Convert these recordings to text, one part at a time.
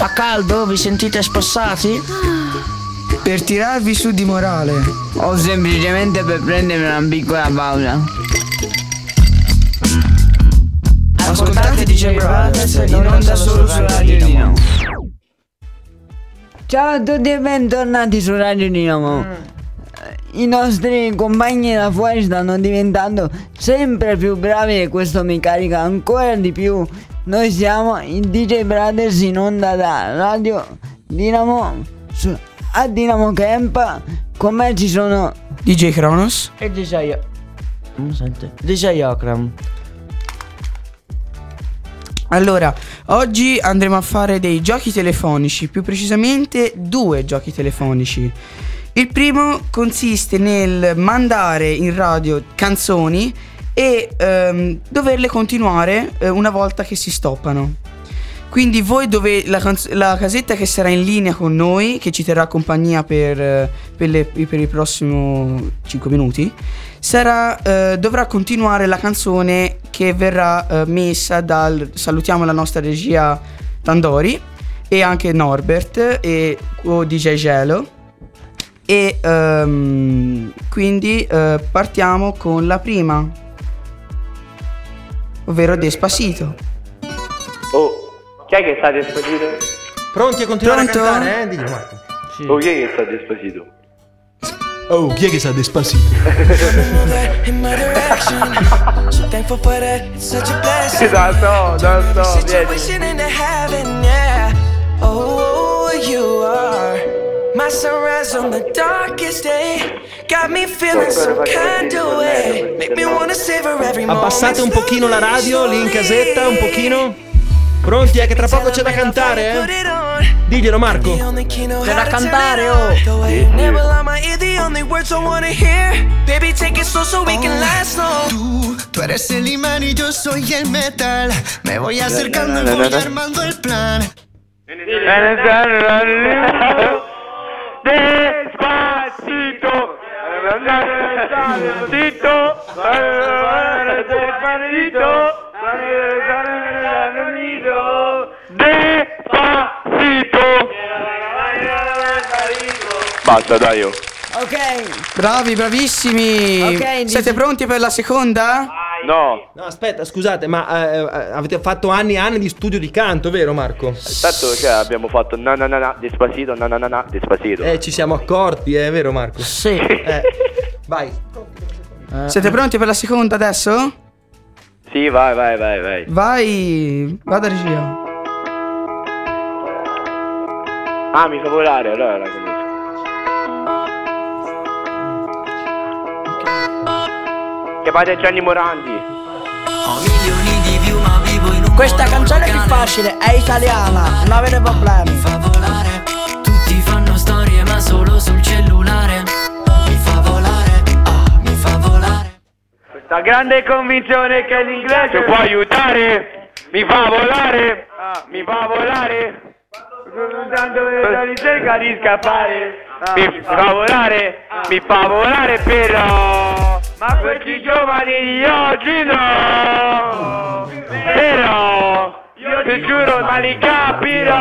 Fa caldo? Vi sentite spossati? Per tirarvi su di morale. O semplicemente per prendere una piccola pausa. Ascoltate DJ Brothers in onda solo su Radio Dinamo. Ciao a tutti e bentornati su Radio Dinamo. I nostri compagni da fuori stanno diventando sempre più bravi e questo mi carica ancora di più. Noi siamo i DJ Brothers in onda da Radio Dinamo a Dinamo Camp. Con me ci sono DJ Kronos e DJ Okram. Allora, oggi andremo a fare dei giochi telefonici, più precisamente 2 giochi telefonici. Il primo consiste nel mandare in radio canzoni e doverle continuare una volta che si stoppano. Quindi voi la casetta che sarà in linea con noi, che ci terrà compagnia per i prossimi 5 minuti, dovrà continuare la canzone che verrà messa salutiamo la nostra regia Tandori e anche Norbert e DJ Gelo. E quindi partiamo con la prima, ovvero Despacito. Oh, chi è che sta Despacito? Pronti a continuare Pronto? a cantare, Dillo Marco. Sì. Oh, chi è che sta Despacito? Oh, chi è che sta Despacito? My sunrise on the darkest day got me feeling some kind of way. Make me wanna savor every moment. Abbassate un pochino la radio lì in casetta, un pochino. Pronti, che tra poco c'è da cantare, eh? Diglielo Marco. C'è da cantare, oh. Baby, take it slow so we can last long. Tú eres el imán y yo soy el metal. Me voy acercando y voy armando el plan. Despacito, despacito, despacito. Basta, dai. Ok. Bravi, bravissimi. Siete pronti per la seconda? No. No, aspetta, scusate, ma avete fatto anni e anni di studio di canto, vero Marco? Tanto abbiamo fatto na Despacito, na Despacito. Ci siamo accorti, vero Marco? Sì. Vai. Siete pronti per la seconda adesso? Sì, vai. Vai, vada regia. Ah, mi fa volare, allora la conosco. Che fate Gianni Morandi? Ho milioni di view ma vivo in un Questa canzone è più facile, è italiana, non avete problemi. Mi fa volare, tutti fanno storie ma solo sul cellulare. Mi fa volare, mi fa volare. Questa grande convinzione che l'inglese può aiutare. Mi fa volare, mi fa volare. Tanto mi cerca di scappare. Mi fa volare però. Ma questi giovani di oggi no. Però io ti giuro ma li capirò.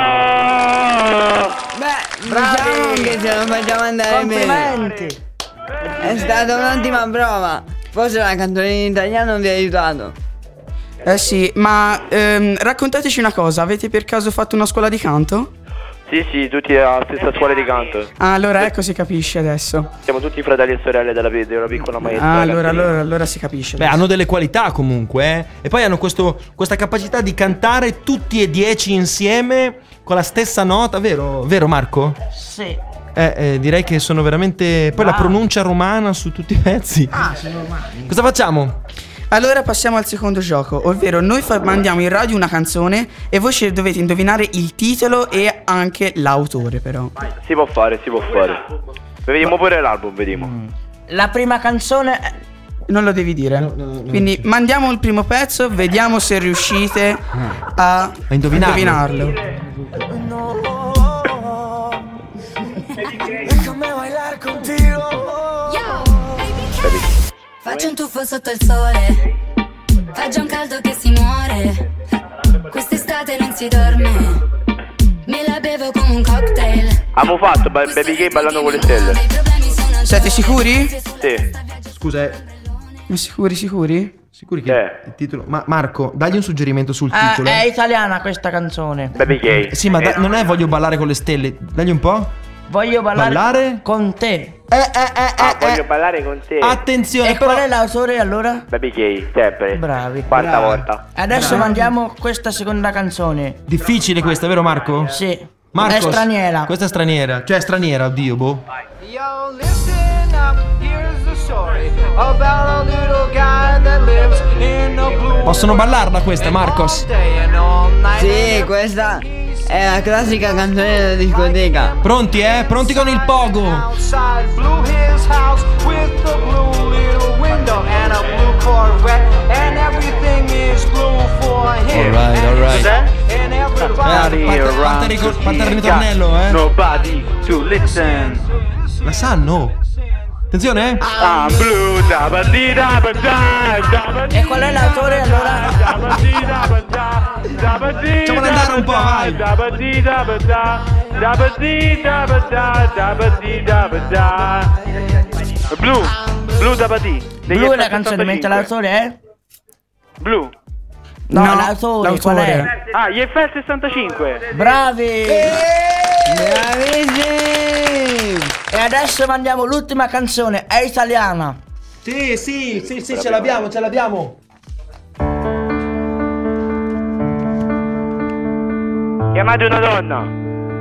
Beh, diciamo che ce lo facciamo andare bene. Complimenti. È stata un'ottima prova. Forse la canzone in italiano vi ha aiutato. Eh sì, ma raccontateci una cosa, avete per caso fatto una scuola di canto? Sì, tutti alla stessa scuola di canto. Ah, allora ecco si capisce adesso. Siamo tutti fratelli e sorelle della piccola maestra. Ah, allora si capisce. Beh, hanno delle qualità comunque, eh? E poi hanno questa capacità di cantare tutti e 10 insieme con la stessa nota, vero Marco? Sì. Direi che sono veramente. Poi la pronuncia romana su tutti i pezzi. Sono romani. Cosa facciamo? Allora passiamo al secondo gioco, ovvero noi mandiamo in radio una canzone e voi ci dovete indovinare il titolo e anche l'autore però. Si può fare. Vediamo pure l'album, vediamo. La prima canzone Non lo devi dire. No. Quindi mandiamo il primo pezzo, vediamo se riuscite a indovinarlo. Faccio un tuffo sotto il sole, fa già un caldo che si muore, quest'estate non si dorme, me la bevo come un cocktail. Abbiamo fatto Baby Gay ballando con le stelle. Siete sicuri? Sì. Scusa, Sicuri? sicuri che il titolo. Ma Marco, dagli un suggerimento sul titolo. È italiana questa canzone. Baby Gay. Sì, ma non è voglio ballare con le stelle. Dagli un po'. Voglio ballare con te. Voglio ballare con te. Attenzione, E qual è l'autore allora? Baby Gay, sempre. Bravi. Quarta volta. Adesso mandiamo questa seconda canzone. difficile questa, vero Marco? Sì. Marcos, È straniera. Questa è straniera. Cioè, è straniera, oddio, boh. Yo, listen up, here's the story about a little guy that lives in a blue. Possono ballarla questa, Marcos? Sì, questa è la classica canzone della discoteca. Pronti, Pronti con il pogo. Outside blew his house with the blue little window and a blue Corvette, and everything is blue for him. Alright. And everybody Parte il ritornello, Nobody to listen. La sanno? Attenzione, I'm blue, E qual è l'autore allora? Facciamola andare un po', vai. Blue Dabadi. Blu è la canzone, mentre l'autore è? Blu. No, No, l'autore qual è? l'autore. Ah, gli FL65. Bravi! Bravissimi! E adesso mandiamo l'ultima canzone, è italiana. Sì, ce l'abbiamo. Chiamate una donna.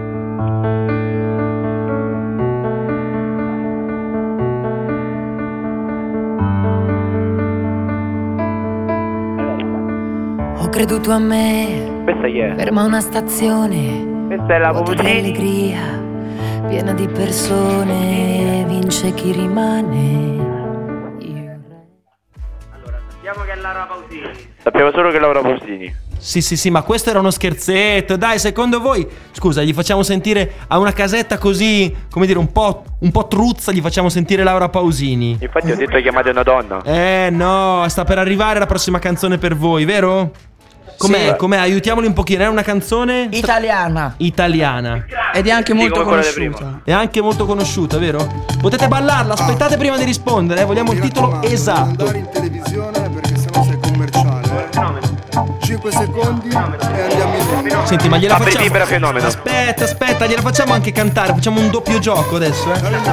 Ho creduto a me, Questa chi è? ferma una stazione, Questa è la vuota di Popusini. allegria, piena di persone, vince chi rimane. Sappiamo che è Laura Pausini. Sappiamo solo che è Laura Pausini. Sì, ma questo era uno scherzetto. Dai, secondo voi, scusa, gli facciamo sentire a una casetta così, come dire, un po' truzza, gli facciamo sentire Laura Pausini. Infatti ho detto chiamate una donna. No, sta per arrivare la prossima canzone per voi, vero? Com'è? Sì. Com'è? Aiutiamoli un pochino, è una canzone Italiana. italiana. Ed è anche molto come quella di conosciuta. È anche molto conosciuta, vero? Potete ballarla, aspettate prima di rispondere, vogliamo il titolo esatto. Andare in televisione perché sennò sei commerciale. 5 secondi e andiamo in onda. Senti, ma gliela Fabri facciamo. Fibra fenomeno. Aspetta, gliela facciamo anche cantare, facciamo un doppio gioco adesso,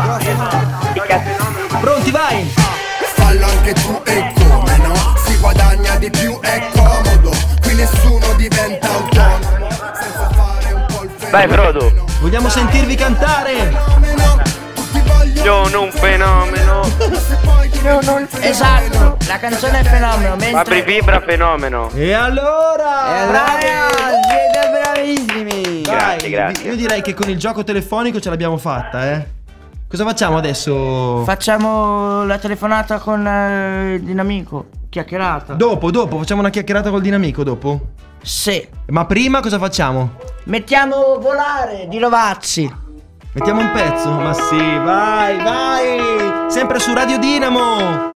Pronti, vai! Fallo anche tu e come no? Si guadagna di più, è comodo. Qui nessuno diventa autonomo senza fare un po' il fenomeno. Dai Frodo. Vogliamo sentirvi cantare! Tutti vogliono Sono un fenomeno. Esatto, la canzone è fenomeno, Fabri mentre Fibra fenomeno. E allora! Siete bravissimi! Dai, Grazie. Io direi che con il gioco telefonico ce l'abbiamo fatta, Cosa facciamo adesso? facciamo la telefonata con il dinamico, chiacchierata. Dopo, facciamo una chiacchierata col dinamico dopo? Sì. Ma prima cosa facciamo? Mettiamo Volare di Rovazzi. Mettiamo un pezzo? Ma sì, vai! Sempre su Radio Dinamo!